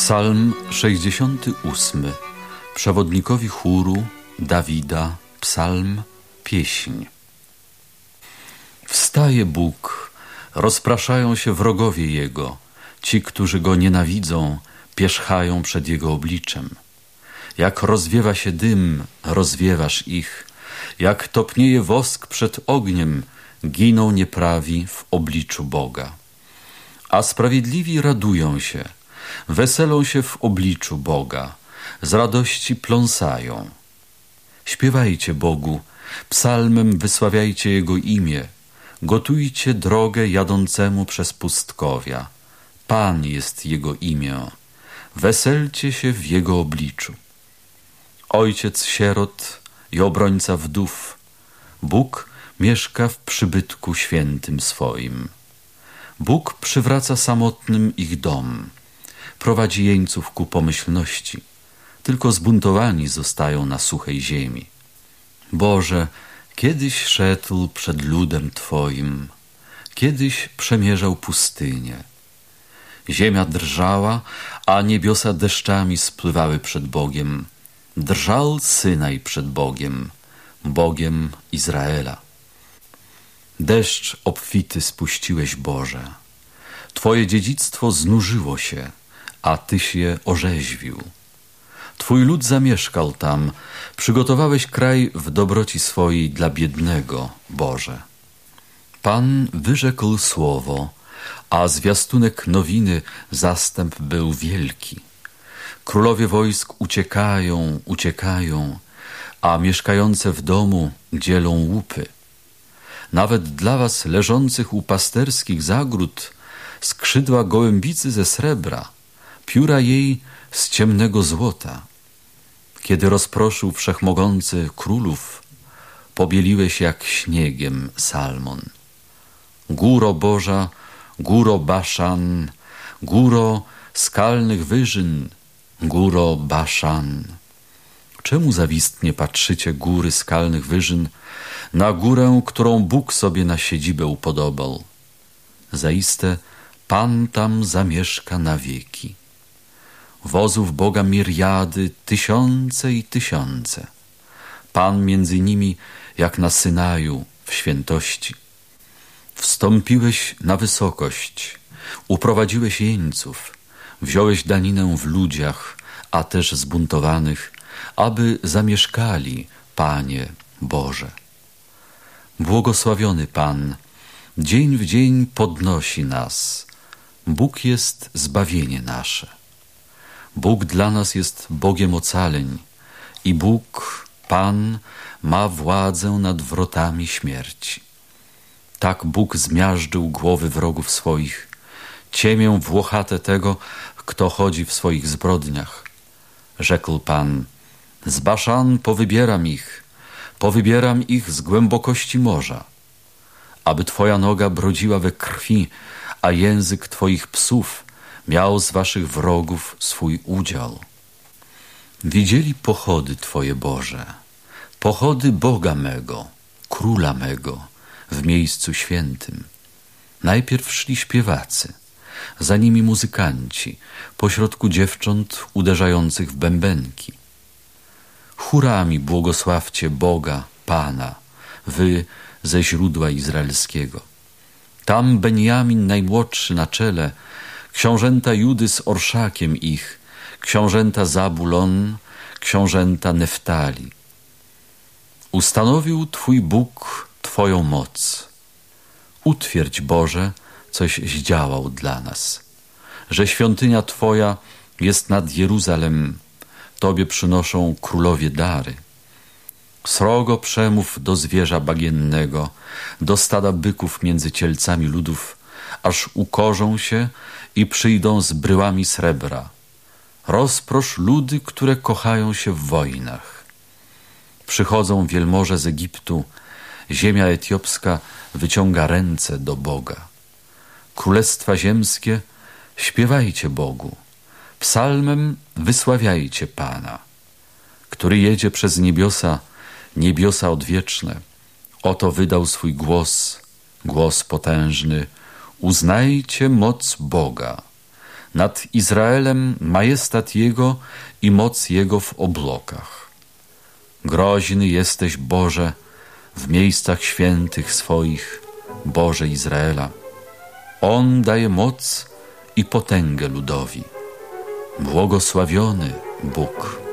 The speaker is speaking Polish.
Psalm 68. Przewodnikowi chóru Dawida, psalm, pieśń. Wstaje Bóg, rozpraszają się wrogowie Jego, ci, którzy Go nienawidzą, pierzchają przed Jego obliczem. Jak rozwiewa się dym, rozwiewasz ich, jak topnieje wosk przed ogniem, giną nieprawi w obliczu Boga. A sprawiedliwi radują się, weselą się w obliczu Boga, z radości pląsają. Śpiewajcie Bogu, psalmem wysławiajcie Jego imię, gotujcie drogę jadącemu przez pustkowia. Pan jest Jego imię, weselcie się w Jego obliczu. Ojciec sierot i obrońca wdów, Bóg mieszka w przybytku świętym swoim. Bóg przywraca samotnym ich dom, prowadzi jeńców ku pomyślności, tylko zbuntowani zostają na suchej ziemi. Boże, kiedyś szedł przed ludem Twoim, kiedyś przemierzał pustynię. Ziemia drżała, a niebiosa deszczami spływały przed Bogiem. Drżał Synaj przed Bogiem, Bogiem Izraela. Deszcz obfity spuściłeś, Boże. Twoje dziedzictwo znużyło się, a Tyś je orzeźwił. Twój lud zamieszkał tam, przygotowałeś kraj w dobroci swojej dla biednego, Boże. Pan wyrzekł słowo, a zwiastunek nowiny zastęp był wielki. Królowie wojsk uciekają, uciekają, a mieszkające w domu dzielą łupy. Nawet dla was leżących u pasterskich zagród skrzydła gołębicy ze srebra, pióra jej z ciemnego złota. Kiedy rozproszył wszechmogący królów, pobieliłeś jak śniegiem, Salmon. Góro Boża, góro Baszan, góro skalnych wyżyn, góro Baszan. Czemu zawistnie patrzycie, góry skalnych wyżyn, na górę, którą Bóg sobie na siedzibę upodobał? Zaiste Pan tam zamieszka na wieki. Wozów Boga miriady, tysiące i tysiące. Pan między nimi jak na Synaju w świętości. Wstąpiłeś na wysokość, uprowadziłeś jeńców, wziąłeś daninę w ludziach, a też zbuntowanych, aby zamieszkali, Panie Boże. Błogosławiony Pan, dzień w dzień podnosi nas. Bóg jest zbawienie nasze. Bóg dla nas jest Bogiem ocaleń i Bóg, Pan, ma władzę nad wrotami śmierci. Tak Bóg zmiażdżył głowy wrogów swoich, ciemię włochate tego, kto chodzi w swoich zbrodniach. Rzekł Pan, z Baszan powybieram ich z głębokości morza, aby Twoja noga brodziła we krwi, a język Twoich psów miał z waszych wrogów swój udział. Widzieli pochody Twoje, Boże, pochody Boga mego, Króla mego, w miejscu świętym. Najpierw szli śpiewacy, za nimi muzykanci, pośrodku dziewcząt uderzających w bębenki. Chórami błogosławcie Boga, Pana, wy ze źródła izraelskiego. Tam Benjamin najmłodszy na czele, książęta Judy z orszakiem ich, książęta Zabulon, książęta Neftali. Ustanowił Twój Bóg Twoją moc. Utwierdź, Boże, coś zdziałał dla nas, że świątynia Twoja jest nad Jeruzalem, Tobie przynoszą królowie dary. Srogo przemów do zwierza bagiennego, do stada byków między cielcami ludów, aż ukorzą się i przyjdą z bryłami srebra. Rozprosz ludy, które kochają się w wojnach. Przychodzą wielmoże z Egiptu, ziemia etiopska wyciąga ręce do Boga. Królestwa ziemskie, śpiewajcie Bogu, psalmem wysławiajcie Pana, który jedzie przez niebiosa, niebiosa odwieczne. Oto wydał swój głos, głos potężny. Uznajcie moc Boga. Nad Izraelem majestat Jego i moc Jego w oblokach. Groźny jesteś, Boże, w miejscach świętych swoich, Boże Izraela. On daje moc i potęgę ludowi. Błogosławiony Bóg.